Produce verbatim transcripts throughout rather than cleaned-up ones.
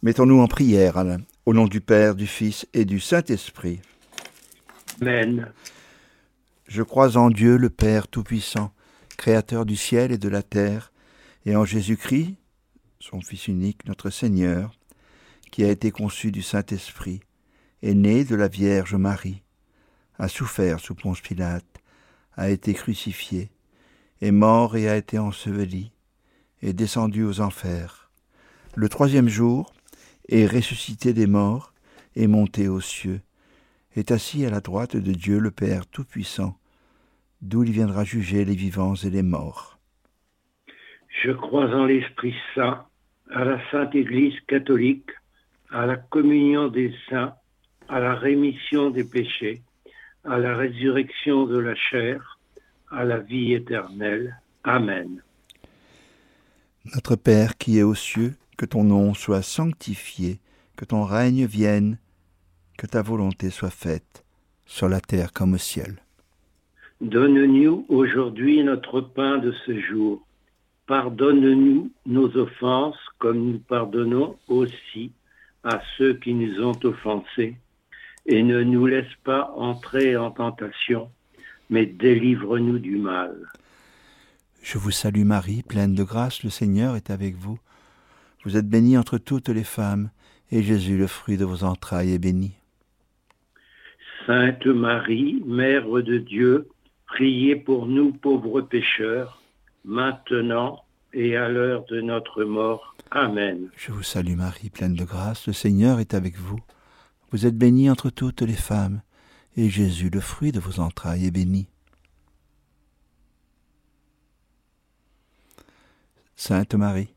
Mettons-nous en prière, Alain, au nom du Père, du Fils et du Saint-Esprit. Amen. Je crois en Dieu, le Père Tout-Puissant, Créateur du ciel et de la terre, et en Jésus-Christ, son Fils unique, notre Seigneur, qui a été conçu du Saint-Esprit, est né de la Vierge Marie, a souffert sous Ponce Pilate, a été crucifié, est mort et a été enseveli, est descendu aux enfers. Le troisième jour, est ressuscité des morts, est monté aux cieux, est assis à la droite de Dieu le Père Tout-Puissant, d'où il viendra juger les vivants et les morts. Je crois en l'Esprit Saint, à la Sainte Église catholique, à la communion des saints, à la rémission des péchés, à la résurrection de la chair, à la vie éternelle. Amen. Notre Père qui es aux cieux, que ton nom soit sanctifié, que ton règne vienne, que ta volonté soit faite, sur la terre comme au ciel. Donne-nous aujourd'hui notre pain de ce jour. Pardonne-nous nos offenses, comme nous pardonnons aussi à ceux qui nous ont offensés. Et ne nous laisse pas entrer en tentation, mais délivre-nous du mal. Je vous salue Marie, pleine de grâce, le Seigneur est avec vous. Vous êtes bénie entre toutes les femmes, et Jésus, le fruit de vos entrailles, est béni. Sainte Marie, Mère de Dieu, priez pour nous pauvres pécheurs, maintenant et à l'heure de notre mort. Amen. Je vous salue Marie, pleine de grâce, le Seigneur est avec vous. Vous êtes bénie entre toutes les femmes, et Jésus, le fruit de vos entrailles, est béni. Sainte Marie,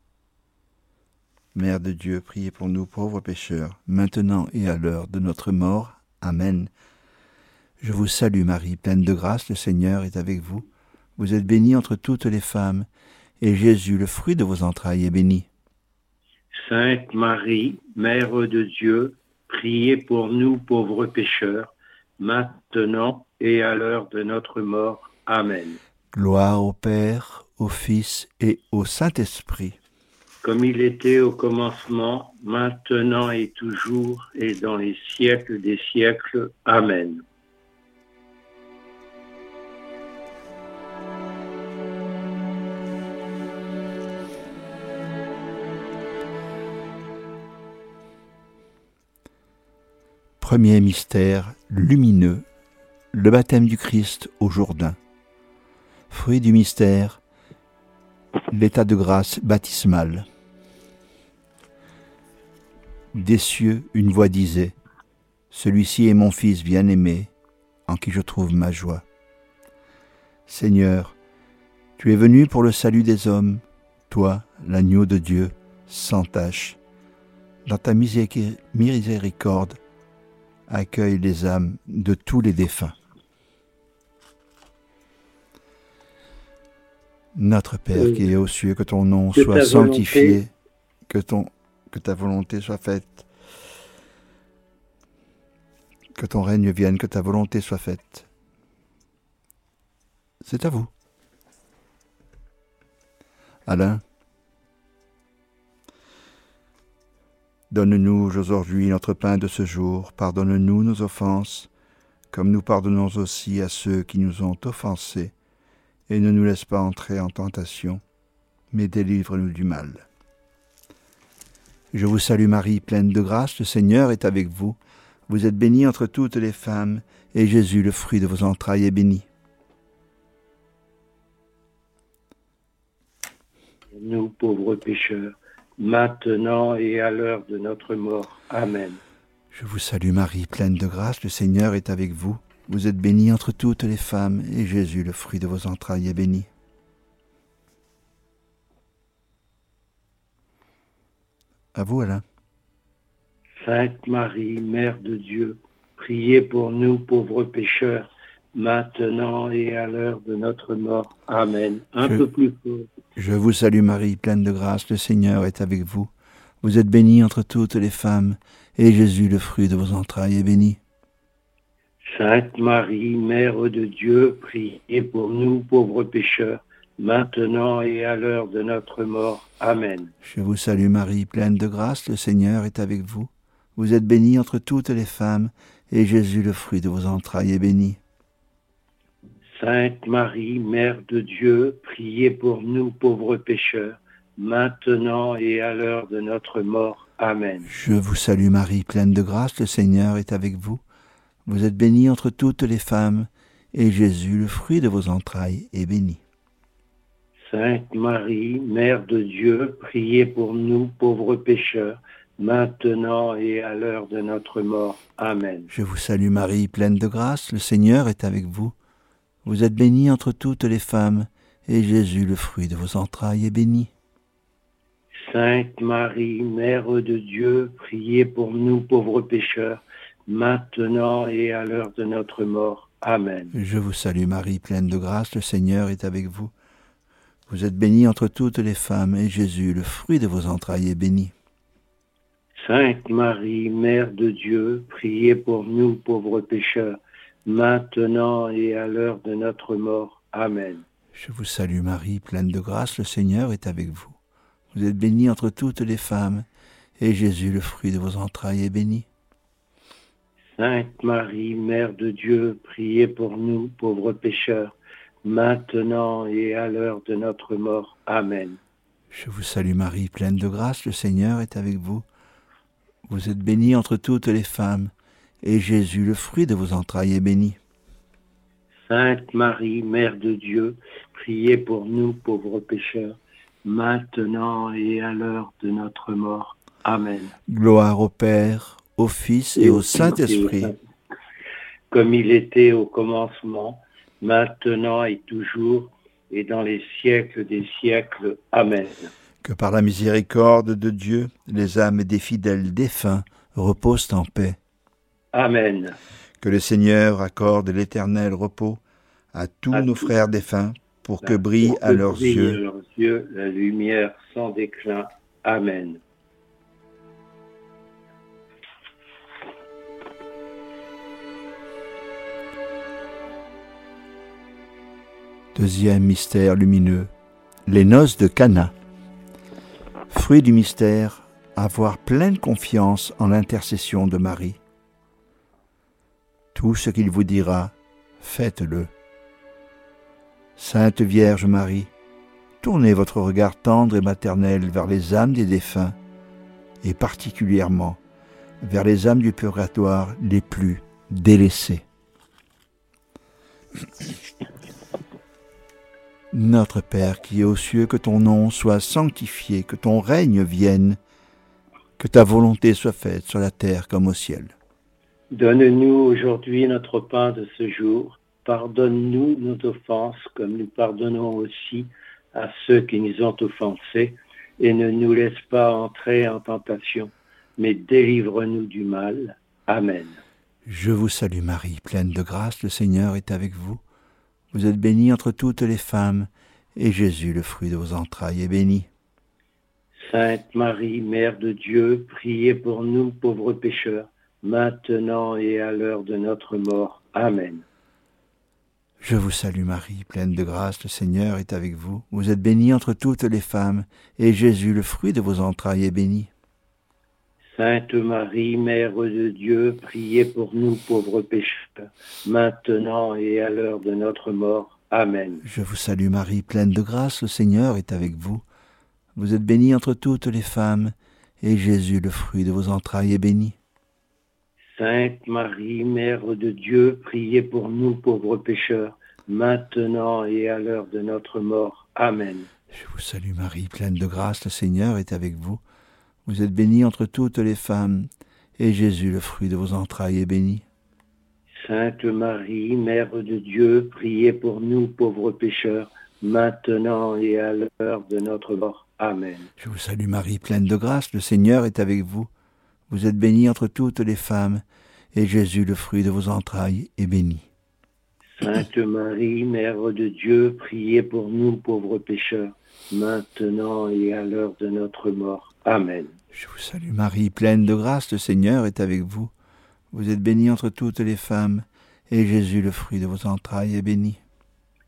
Mère de Dieu, priez pour nous pauvres pécheurs, maintenant et à l'heure de notre mort. Amen. Je vous salue Marie, pleine de grâce, le Seigneur est avec vous. Vous êtes bénie entre toutes les femmes, et Jésus, le fruit de vos entrailles, est béni. Sainte Marie, Mère de Dieu, priez pour nous pauvres pécheurs, maintenant et à l'heure de notre mort. Amen. Gloire au Père, au Fils et au Saint-Esprit. Comme il était au commencement, maintenant et toujours, et dans les siècles des siècles. Amen. Premier mystère lumineux, le baptême du Christ au Jourdain. Fruit du mystère, l'état de grâce baptismale. Des cieux, une voix disait, « Celui-ci est mon Fils bien-aimé, en qui je trouve ma joie. » Seigneur, tu es venu pour le salut des hommes, toi, l'agneau de Dieu, sans tache. Dans ta miséricorde, accueille les âmes de tous les défunts. Notre Père Oui. qui es aux cieux, que ton nom Que soit ta sanctifié, volonté. que, ton, que ta volonté soit faite, que ton règne vienne, que ta volonté soit faite. C'est à vous. Alain, donne-nous aujourd'hui notre pain de ce jour, pardonne-nous nos offenses, comme nous pardonnons aussi à ceux qui nous ont offensés, et ne nous laisse pas entrer en tentation, mais délivre-nous du mal. Je vous salue Marie, pleine de grâce, le Seigneur est avec vous. Vous êtes bénie entre toutes les femmes, et Jésus, le fruit de vos entrailles, est béni. Nous pauvres pécheurs, maintenant et à l'heure de notre mort. Amen. Je vous salue Marie, pleine de grâce, le Seigneur est avec vous. Vous êtes bénie entre toutes les femmes, et Jésus, le fruit de vos entrailles, est béni. À vous, Alain. Sainte Marie, Mère de Dieu, priez pour nous pauvres pécheurs, maintenant et à l'heure de notre mort. Amen. Un Je- peu plus fort. Je vous salue Marie, pleine de grâce, le Seigneur est avec vous. Vous êtes bénie entre toutes les femmes, et Jésus, le fruit de vos entrailles, est béni. Sainte Marie, Mère de Dieu, priez pour nous pauvres pécheurs, maintenant et à l'heure de notre mort. Amen. Je vous salue Marie, pleine de grâce, le Seigneur est avec vous. Vous êtes bénie entre toutes les femmes, et Jésus, le fruit de vos entrailles, est béni. Sainte Marie, Mère de Dieu, priez pour nous pauvres pécheurs, maintenant et à l'heure de notre mort. Amen. Je vous salue Marie, pleine de grâce, le Seigneur est avec vous. Vous êtes bénie entre toutes les femmes, et Jésus, le fruit de vos entrailles, est béni. Sainte Marie, Mère de Dieu, priez pour nous pauvres pécheurs, maintenant et à l'heure de notre mort. Amen. Je vous salue Marie, pleine de grâce, le Seigneur est avec vous. Vous êtes bénie entre toutes les femmes, et Jésus, le fruit de vos entrailles, est béni. Sainte Marie, Mère de Dieu, priez pour nous pauvres pécheurs, maintenant et à l'heure de notre mort. Amen. Je vous salue Marie, pleine de grâce, le Seigneur est avec vous. Vous êtes bénie entre toutes les femmes, et Jésus, le fruit de vos entrailles, est béni. Sainte Marie, Mère de Dieu, priez pour nous pauvres pécheurs, maintenant et à l'heure de notre mort. Amen. Je vous salue Marie, pleine de grâce, le Seigneur est avec vous. Vous êtes bénie entre toutes les femmes, et Jésus, le fruit de vos entrailles, est béni. Sainte Marie, Mère de Dieu, priez pour nous pauvres pécheurs, maintenant et à l'heure de notre mort. Amen. Je vous salue Marie, pleine de grâce, le Seigneur est avec vous. Vous êtes bénie entre toutes les femmes, et Jésus, le fruit de vos entrailles, est béni. Sainte Marie, Mère de Dieu, priez pour nous pauvres pécheurs, maintenant et à l'heure de notre mort. Amen. Gloire au Père, au Fils et, et au Saint-Esprit. Comme il était au commencement, maintenant et toujours, et dans les siècles des siècles. Amen. Que par la miséricorde de Dieu, les âmes des fidèles défunts reposent en paix. Amen. Que le Seigneur accorde l'éternel repos à tous à nos tous. frères défunts, pour que brille pour que à leurs brille yeux, à leurs yeux la lumière sans déclin. Amen. Deuxième mystère lumineux, les noces de Cana. Fruit du mystère, avoir pleine confiance en l'intercession de Marie. Tout ce qu'il vous dira, faites-le. Sainte Vierge Marie, tournez votre regard tendre et maternel vers les âmes des défunts, et particulièrement vers les âmes du purgatoire les plus délaissées. Notre Père qui es aux cieux, que ton nom soit sanctifié, que ton règne vienne, que ta volonté soit faite sur la terre comme au ciel. Donne-nous aujourd'hui notre pain de ce jour. Pardonne-nous nos offenses comme nous pardonnons aussi à ceux qui nous ont offensés, et ne nous laisse pas entrer en tentation, mais délivre-nous du mal. Amen. Je vous salue Marie, pleine de grâce, le Seigneur est avec vous. Vous êtes bénie entre toutes les femmes, et Jésus, le fruit de vos entrailles, est béni. Sainte Marie, Mère de Dieu, priez pour nous pauvres pécheurs, maintenant et à l'heure de notre mort. Amen. Je vous salue Marie, pleine de grâce, le Seigneur est avec vous. Vous êtes bénie entre toutes les femmes, et Jésus, le fruit de vos entrailles, est béni. Sainte Marie, Mère de Dieu, priez pour nous pauvres pécheurs, maintenant et à l'heure de notre mort. Amen. Je vous salue Marie, pleine de grâce, le Seigneur est avec vous. Vous êtes bénie entre toutes les femmes, et Jésus, le fruit de vos entrailles, est béni. Sainte Marie, Mère de Dieu, priez pour nous pauvres pécheurs, maintenant et à l'heure de notre mort. Amen. Je vous salue Marie, pleine de grâce, le Seigneur est avec vous. Vous êtes bénie entre toutes les femmes, et Jésus, le fruit de vos entrailles, est béni. Sainte Marie, Mère de Dieu, priez pour nous pauvres pécheurs, maintenant et à l'heure de notre mort. Amen. Je vous salue Marie, pleine de grâce, le Seigneur est avec vous. Vous êtes bénie entre toutes les femmes, et Jésus, le fruit de vos entrailles, est béni. Sainte Marie, Mère de Dieu, priez pour nous pauvres pécheurs, maintenant et à l'heure de notre mort. Amen. Je vous salue Marie, pleine de grâce, le Seigneur est avec vous. Vous êtes bénie entre toutes les femmes, et Jésus, le fruit de vos entrailles, est béni.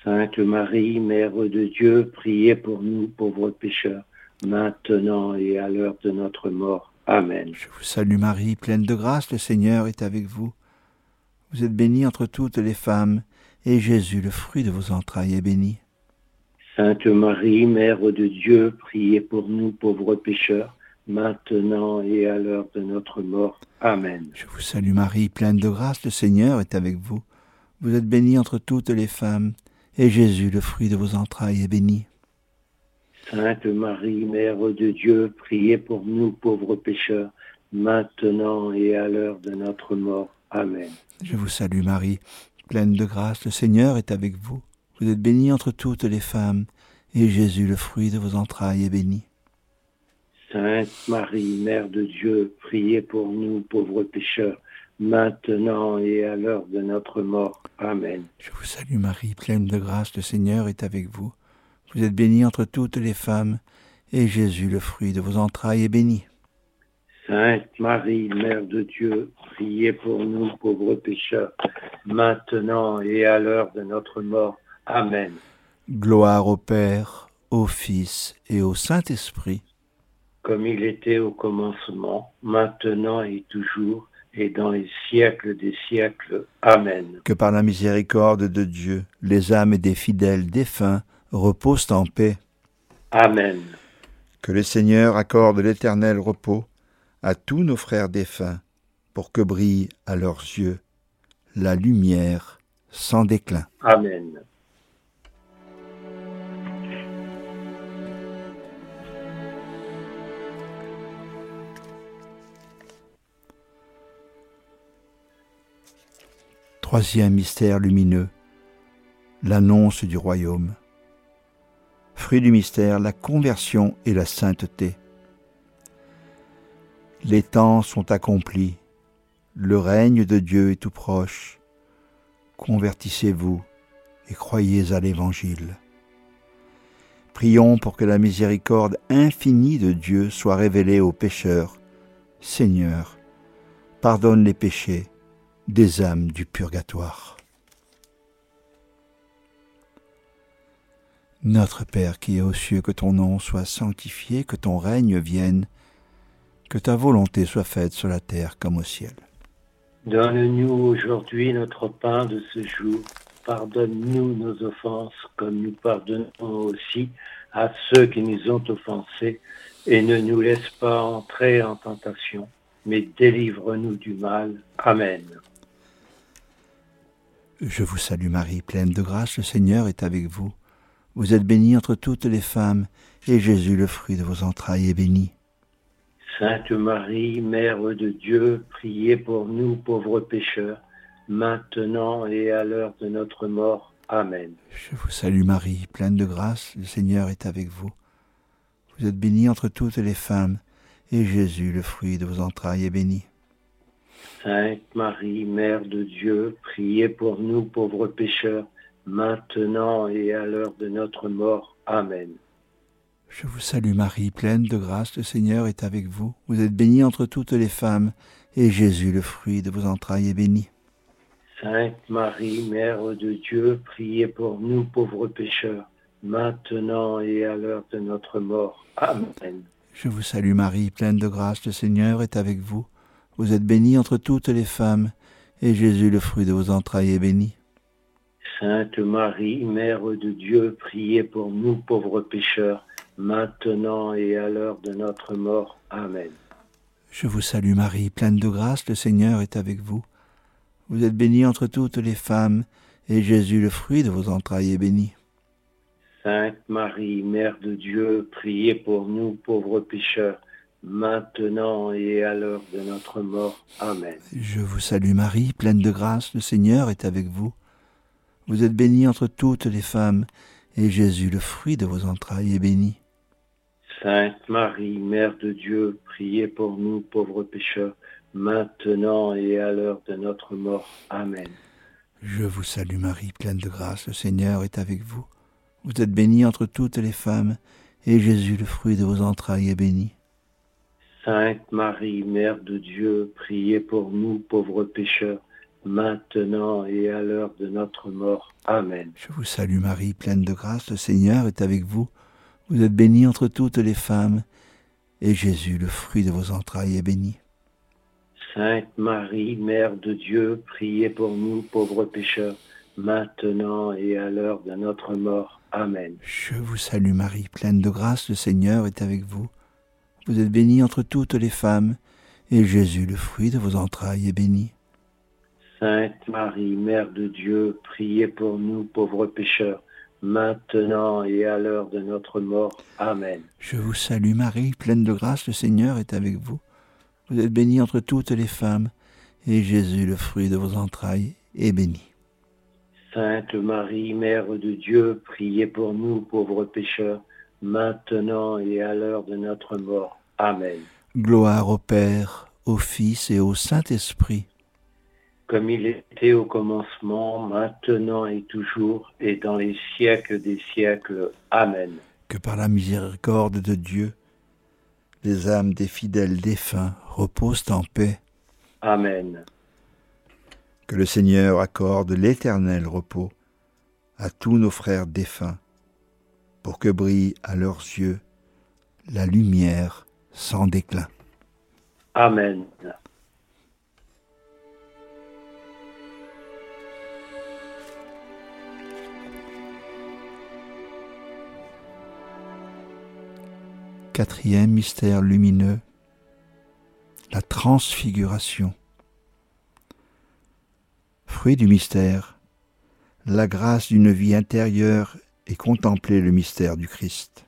Sainte Marie, Mère de Dieu, priez pour nous pauvres pécheurs, maintenant et à l'heure de notre mort. Amen. Je vous salue Marie, pleine de grâce, le Seigneur est avec vous. Vous êtes bénie entre toutes les femmes, et Jésus, le fruit de vos entrailles, est béni. Sainte Marie, Mère de Dieu, priez pour nous pauvres pécheurs, maintenant et à l'heure de notre mort. Amen. Je vous salue Marie, pleine de grâce, le Seigneur est avec vous. Vous êtes bénie entre toutes les femmes, et Jésus, le fruit de vos entrailles, est béni. Sainte Marie, Mère de Dieu, priez pour nous pauvres pécheurs, maintenant et à l'heure de notre mort. Amen. Je vous salue Marie, pleine de grâce, le Seigneur est avec vous. Vous êtes bénie entre toutes les femmes, et Jésus, le fruit de vos entrailles, est béni. Sainte Marie, Mère de Dieu, priez pour nous pauvres pécheurs, maintenant et à l'heure de notre mort. Amen. Je vous salue Marie, pleine de grâce, le Seigneur est avec vous. Vous êtes bénie entre toutes les femmes, et Jésus, le fruit de vos entrailles, est béni. Sainte Marie, Mère de Dieu, priez pour nous pauvres pécheurs, maintenant et à l'heure de notre mort. Amen. Gloire au Père, au Fils et au Saint-Esprit. Comme il était au commencement, maintenant et toujours, et dans les siècles des siècles. Amen. Que par la miséricorde de Dieu, les âmes des fidèles défunts reposent en paix. Amen. Que le Seigneur accorde l'éternel repos à tous nos frères défunts, pour que brille à leurs yeux la lumière sans déclin. Amen. Troisième mystère lumineux, l'annonce du royaume. Fruit du mystère, la conversion et la sainteté. Les temps sont accomplis, le règne de Dieu est tout proche. Convertissez-vous et croyez à l'Évangile. Prions pour que la miséricorde infinie de Dieu soit révélée aux pécheurs. Seigneur, pardonne les péchés des âmes du purgatoire. Notre Père qui es aux cieux, que ton nom soit sanctifié, que ton règne vienne, que ta volonté soit faite sur la terre comme au ciel. Donne-nous aujourd'hui notre pain de ce jour. Pardonne-nous nos offenses comme nous pardonnons aussi à ceux qui nous ont offensés. Et ne nous laisse pas entrer en tentation, mais délivre-nous du mal. Amen. Je vous salue Marie, pleine de grâce, le Seigneur est avec vous. Vous êtes bénie entre toutes les femmes, et Jésus, le fruit de vos entrailles, est béni. Sainte Marie, Mère de Dieu, priez pour nous pauvres pécheurs, maintenant et à l'heure de notre mort. Amen. Je vous salue Marie, pleine de grâce, le Seigneur est avec vous. Vous êtes bénie entre toutes les femmes, et Jésus, le fruit de vos entrailles, est béni. Sainte Marie, Mère de Dieu, priez pour nous pauvres pécheurs, maintenant et à l'heure de notre mort. Amen. Je vous salue Marie, pleine de grâce, le Seigneur est avec vous. Vous êtes bénie entre toutes les femmes, et Jésus, le fruit de vos entrailles, est béni. Sainte Marie, Mère de Dieu, priez pour nous pauvres pécheurs, maintenant et à l'heure de notre mort. Amen. Je vous salue Marie, pleine de grâce, le Seigneur est avec vous. Vous êtes bénie entre toutes les femmes, et Jésus, le fruit de vos entrailles, est béni. Sainte Marie, Mère de Dieu, priez pour nous pauvres pécheurs, maintenant et à l'heure de notre mort. Amen. Je vous salue Marie, pleine de grâce, le Seigneur est avec vous. Vous êtes bénie entre toutes les femmes, et Jésus, le fruit de vos entrailles, est béni. Sainte Marie, Mère de Dieu, priez pour nous pauvres pécheurs, maintenant et à l'heure de notre mort. Amen. Je vous salue Marie, pleine de grâce, le Seigneur est avec vous. Vous êtes bénie entre toutes les femmes, et Jésus, le fruit de vos entrailles, est béni. Sainte Marie, Mère de Dieu, priez pour nous pauvres pécheurs, maintenant et à l'heure de notre mort. Amen. Je vous salue Marie, pleine de grâce, le Seigneur est avec vous. Vous êtes bénie entre toutes les femmes, et Jésus, le fruit de vos entrailles, est béni. Sainte Marie, Mère de Dieu, priez pour nous pauvres pécheurs, maintenant et à l'heure de notre mort. Amen. Je vous salue Marie, pleine de grâce, le Seigneur est avec vous. Vous êtes bénie entre toutes les femmes, et Jésus, le fruit de vos entrailles, est béni. Sainte Marie, Mère de Dieu, priez pour nous pauvres pécheurs, maintenant et à l'heure de notre mort. Amen. Je vous salue Marie, pleine de grâce, le Seigneur est avec vous. Vous êtes bénie entre toutes les femmes, et Jésus, le fruit de vos entrailles, est béni. Sainte Marie, Mère de Dieu, priez pour nous pauvres pécheurs, maintenant et à l'heure de notre mort. Amen. Je vous salue Marie, pleine de grâce, le Seigneur est avec vous. Vous êtes bénie entre toutes les femmes, et Jésus, le fruit de vos entrailles, est béni. Sainte Marie, Mère de Dieu, priez pour nous pauvres pécheurs, maintenant et à l'heure de notre mort. Amen. Gloire au Père, au Fils et au Saint-Esprit. Comme il était au commencement, maintenant et toujours, et dans les siècles des siècles. Amen. Que par la miséricorde de Dieu, les âmes des fidèles défunts reposent en paix. Amen. Que le Seigneur accorde l'éternel repos à tous nos frères défunts, pour que brille à leurs yeux la lumière sans déclin. Amen. Quatrième mystère lumineux, la transfiguration. Fruit du mystère, la grâce d'une vie intérieure et contempler le mystère du Christ.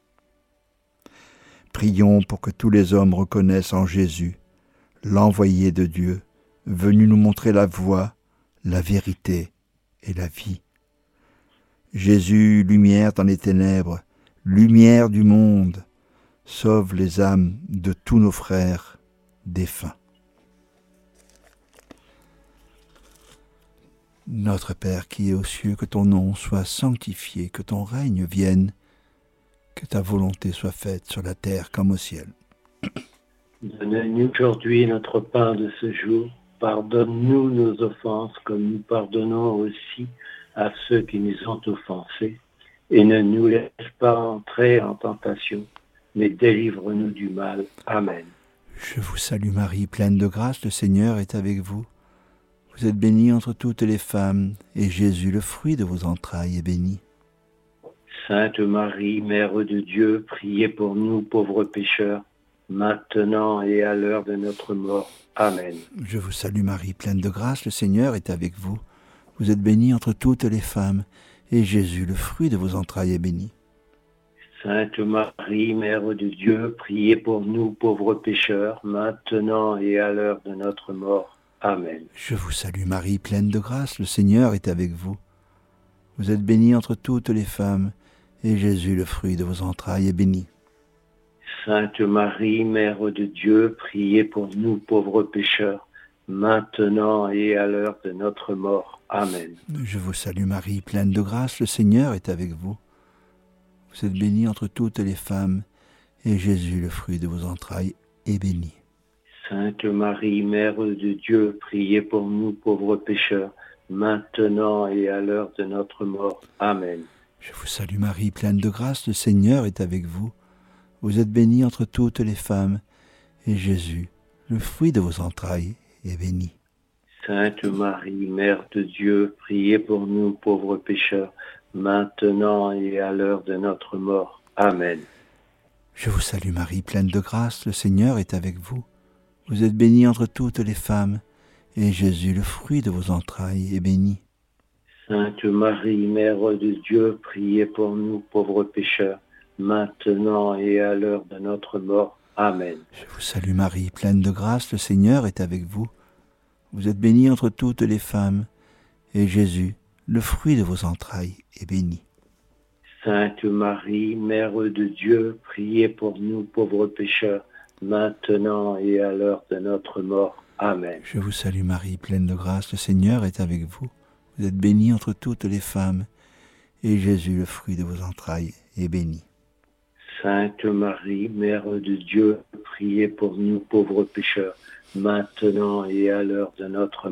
Prions pour que tous les hommes reconnaissent en Jésus l'envoyé de Dieu, venu nous montrer la voie, la vérité et la vie. Jésus, lumière dans les ténèbres, lumière du monde, sauve les âmes de tous nos frères défunts. Notre Père qui es aux cieux, que ton nom soit sanctifié, que ton règne vienne, que ta volonté soit faite sur la terre comme au ciel. Donne-nous aujourd'hui notre pain de ce jour. Pardonne-nous nos offenses comme nous pardonnons aussi à ceux qui nous ont offensés. Et ne nous laisse pas entrer en tentation, mais délivre-nous du mal. Amen. Je vous salue Marie, pleine de grâce, le Seigneur est avec vous. Vous êtes bénie entre toutes les femmes, et Jésus, le fruit de vos entrailles, est béni. Sainte Marie, Mère de Dieu, priez pour nous pauvres pécheurs, maintenant et à l'heure de notre mort. Amen. Je vous salue Marie, pleine de grâce, le Seigneur est avec vous. Vous êtes bénie entre toutes les femmes, et Jésus, le fruit de vos entrailles, est béni. Sainte Marie, Mère de Dieu, priez pour nous pauvres pécheurs, maintenant et à l'heure de notre mort. Amen. Je vous salue Marie, pleine de grâce, le Seigneur est avec vous. Vous êtes bénie entre toutes les femmes, et Jésus, le fruit de vos entrailles, est béni. Sainte Marie, Mère de Dieu, priez pour nous pauvres pécheurs, maintenant et à l'heure de notre mort. Amen. Je vous salue Marie, pleine de grâce, le Seigneur est avec vous. Vous êtes bénie entre toutes les femmes, et Jésus, le fruit de vos entrailles, est béni. Sainte Marie, Mère de Dieu, priez pour nous pauvres pécheurs, maintenant et à l'heure de notre mort. Amen. Je vous salue Marie, pleine de grâce, le Seigneur est avec vous. Vous êtes bénie entre toutes les femmes, et Jésus, le fruit de vos entrailles, est béni. Sainte Marie, Mère de Dieu, priez pour nous pauvres pécheurs, maintenant et à l'heure de notre mort. Amen. Je vous salue Marie, pleine de grâce, le Seigneur est avec vous. Vous êtes bénie entre toutes les femmes, et Jésus, le fruit de vos entrailles, est béni. Sainte Marie, Mère de Dieu, priez pour nous pauvres pécheurs, maintenant et à l'heure de notre mort. Amen. Je vous salue Marie, pleine de grâce, le Seigneur est avec vous. Vous êtes bénie entre toutes les femmes, et Jésus, le fruit de vos entrailles, est béni. Sainte Marie, Mère de Dieu, priez pour nous pauvres pécheurs, maintenant et à l'heure de notre mort. Amen. Je vous salue Marie, pleine de grâce, le Seigneur est avec vous. Vous êtes bénie entre toutes les femmes, et Jésus, le fruit de vos entrailles, est béni. Sainte Marie, Mère de Dieu, priez pour nous pauvres pécheurs, maintenant et à l'heure de notre mort.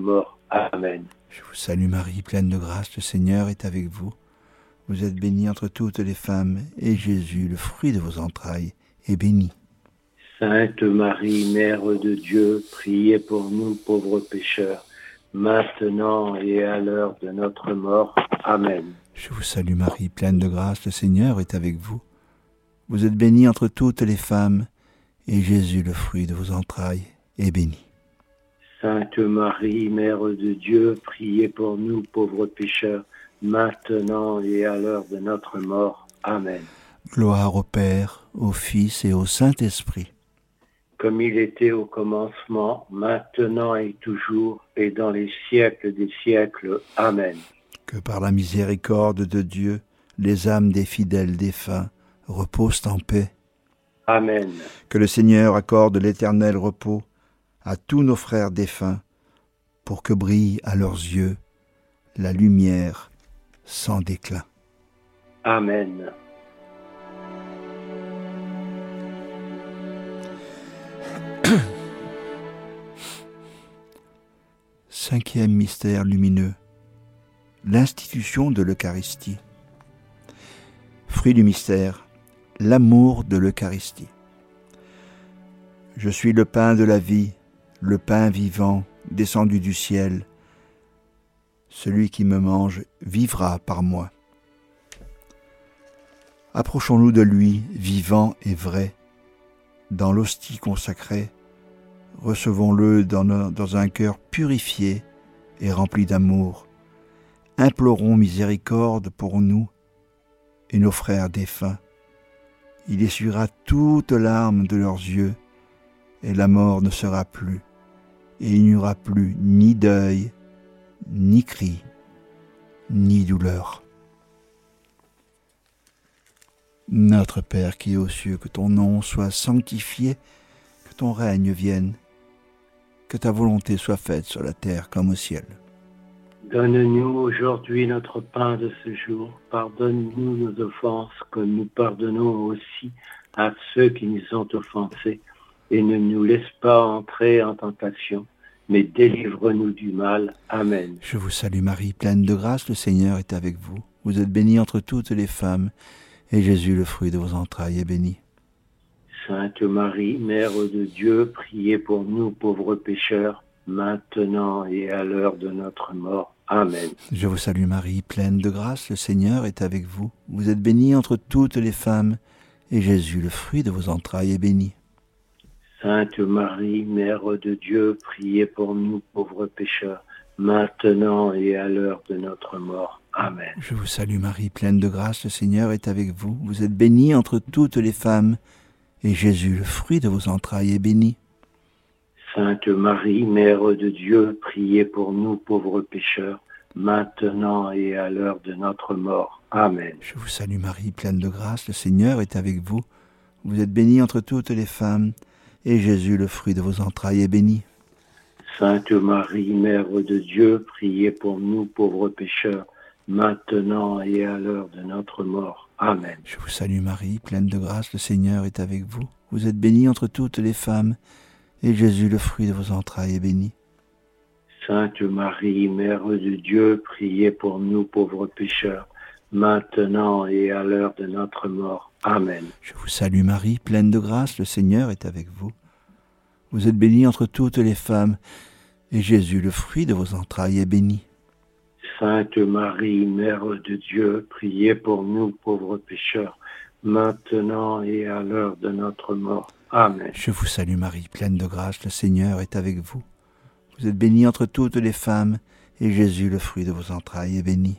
Amen. Je vous salue Marie, pleine de grâce, le Seigneur est avec vous. Vous êtes bénie entre toutes les femmes, et Jésus, le fruit de vos entrailles, est béni. Sainte Marie, Mère de Dieu, priez pour nous pauvres pécheurs, maintenant et à l'heure de notre mort. Amen. Je vous salue Marie, pleine de grâce, le Seigneur est avec vous. Vous êtes bénie entre toutes les femmes, et Jésus, le fruit de vos entrailles, est béni. Sainte Marie, Mère de Dieu, priez pour nous pauvres pécheurs, maintenant et à l'heure de notre mort. Amen. Gloire au Père, au Fils et au Saint-Esprit. Comme il était au commencement, maintenant et toujours, et dans les siècles des siècles. Amen. Que par la miséricorde de Dieu, les âmes des fidèles défunts reposent en paix. Amen. Que le Seigneur accorde l'éternel repos à tous nos frères défunts, pour que brille à leurs yeux la lumière sans déclin. Amen. Cinquième mystère lumineux, l'institution de l'Eucharistie. Fruit du mystère, l'amour de l'Eucharistie. Je suis le pain de la vie, le pain vivant, descendu du ciel. Celui qui me mange vivra par moi. Approchons-nous de lui, vivant et vrai, dans l'hostie consacrée. Recevons-le dans, nos, dans un cœur purifié et rempli d'amour. Implorons miséricorde pour nous et nos frères défunts. Il essuiera toutes larmes de leurs yeux, et la mort ne sera plus, et il n'y aura plus ni deuil, ni cri, ni douleur. Notre Père qui es aux cieux, que ton nom soit sanctifié, que ton règne vienne, que ta volonté soit faite sur la terre comme au ciel. Donne-nous aujourd'hui notre pain de ce jour. Pardonne-nous nos offenses, comme nous pardonnons aussi à ceux qui nous ont offensés. Et ne nous laisse pas entrer en tentation, mais délivre-nous du mal. Amen. Je vous salue Marie, pleine de grâce, le Seigneur est avec vous. Vous êtes bénie entre toutes les femmes, et Jésus, le fruit de vos entrailles, est béni. Sainte Marie, Mère de Dieu, priez pour nous pauvres pécheurs, maintenant et à l'heure de notre mort. Amen. Je vous salue Marie, pleine de grâce, le Seigneur est avec vous. Vous êtes bénie entre toutes les femmes, et Jésus, le fruit de vos entrailles, est béni. Sainte Marie, Mère de Dieu, priez pour nous pauvres pécheurs, maintenant et à l'heure de notre mort. Amen. Je vous salue Marie, pleine de grâce, le Seigneur est avec vous. Vous êtes bénie entre toutes les femmes, et Jésus, le fruit de vos entrailles, est béni. Sainte Marie, Mère de Dieu, priez pour nous pauvres pécheurs, maintenant et à l'heure de notre mort. Amen. Je vous salue Marie, pleine de grâce, le Seigneur est avec vous. Vous êtes bénie entre toutes les femmes, et Jésus, le fruit de vos entrailles, est béni. Sainte Marie, Mère de Dieu, priez pour nous pauvres pécheurs, maintenant et à l'heure de notre mort. Amen. Je vous salue Marie, pleine de grâce, le Seigneur est avec vous. Vous êtes bénie entre toutes les femmes, et Jésus, le fruit de vos entrailles, est béni. Sainte Marie, Mère de Dieu, priez pour nous pauvres pécheurs, maintenant et à l'heure de notre mort. Amen. Je vous salue Marie, pleine de grâce, le Seigneur est avec vous. Vous êtes bénie entre toutes les femmes, et Jésus, le fruit de vos entrailles, est béni. Sainte Marie, Mère de Dieu, priez pour nous pauvres pécheurs, maintenant et à l'heure de notre mort. Amen. Je vous salue Marie, pleine de grâce, le Seigneur est avec vous. Vous êtes bénie entre toutes les femmes, et Jésus, le fruit de vos entrailles, est béni.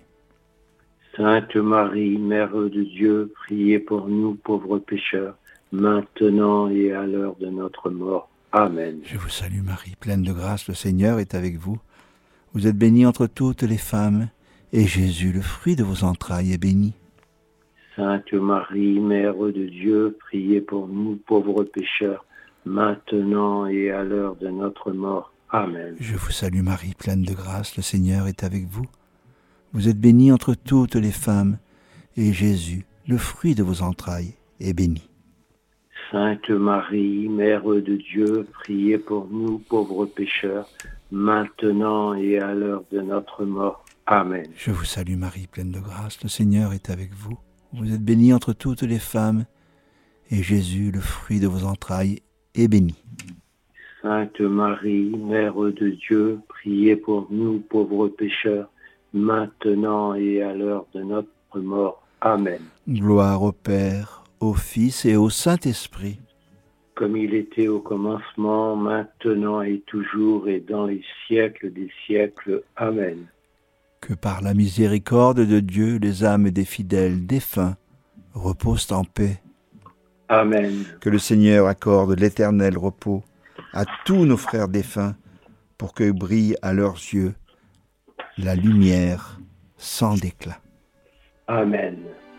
Sainte Marie, Mère de Dieu, priez pour nous pauvres pécheurs, maintenant et à l'heure de notre mort. Amen. Je vous salue Marie, pleine de grâce, le Seigneur est avec vous. Vous êtes bénie entre toutes les femmes, et Jésus, le fruit de vos entrailles, est béni. Sainte Marie, Mère de Dieu, priez pour nous pauvres pécheurs, maintenant et à l'heure de notre mort. Amen. Je vous salue Marie, pleine de grâce, le Seigneur est avec vous. Vous êtes bénie entre toutes les femmes, et Jésus, le fruit de vos entrailles, est béni. Sainte Marie, Mère de Dieu, priez pour nous pauvres pécheurs, maintenant et à l'heure de notre mort. Amen. Je vous salue Marie, pleine de grâce, le Seigneur est avec vous. Vous êtes bénie entre toutes les femmes, et Jésus, le fruit de vos entrailles, est béni. Sainte Marie, Mère de Dieu, priez pour nous pauvres pécheurs, maintenant et à l'heure de notre mort. Amen. Gloire au Père, au Fils et au Saint-Esprit. Comme il était au commencement, maintenant et toujours et dans les siècles des siècles. Amen. Que par la miséricorde de Dieu, les âmes des fidèles défunts reposent en paix. Amen. Que le Seigneur accorde l'éternel repos à tous nos frères défunts, pour que brille à leurs yeux la lumière sans déclin. Amen.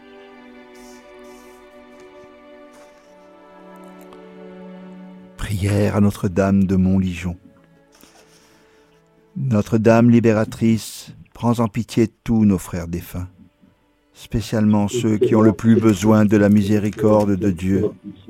Prière à Notre-Dame de Montligeon. Notre-Dame libératrice, prends en pitié tous nos frères défunts, spécialement ceux qui ont le plus besoin de la miséricorde de Dieu.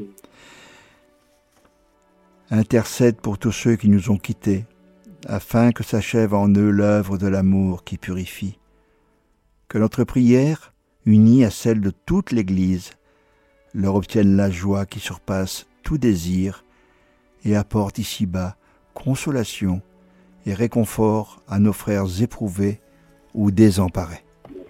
Intercède pour tous ceux qui nous ont quittés, afin que s'achève en eux l'œuvre de l'amour qui purifie. Que notre prière, unie à celle de toute l'Église, leur obtienne la joie qui surpasse tout désir et apporte ici-bas consolation et réconfort à nos frères éprouvés ou désemparés.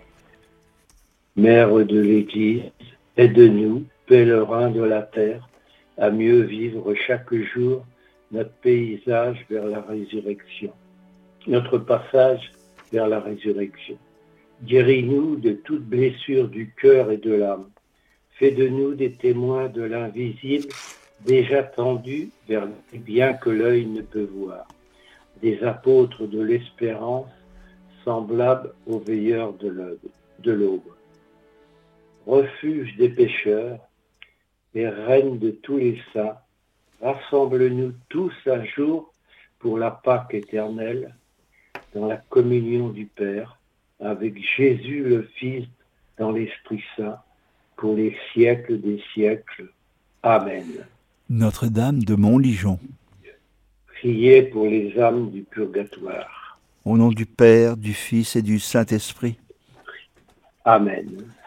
Mère de l'Église, aide-nous, pèlerins de la terre, à mieux vivre chaque jour notre paysage vers la résurrection, notre passage vers la résurrection. Guéris-nous de toute blessure du cœur et de l'âme. Fais de nous des témoins de l'invisible, déjà tendus vers les biens que l'œil ne peut voir, des apôtres de l'espérance, semblables aux veilleurs de l'aube. Refuge des pécheurs et reine de tous les saints, rassemble-nous tous un jour pour la Pâque éternelle, dans la communion du Père, avec Jésus le Fils, dans l'Esprit Saint, pour les siècles des siècles. Amen. Notre-Dame de Montligeon. Priez pour les âmes du purgatoire. Au nom du Père, du Fils et du Saint-Esprit. Amen.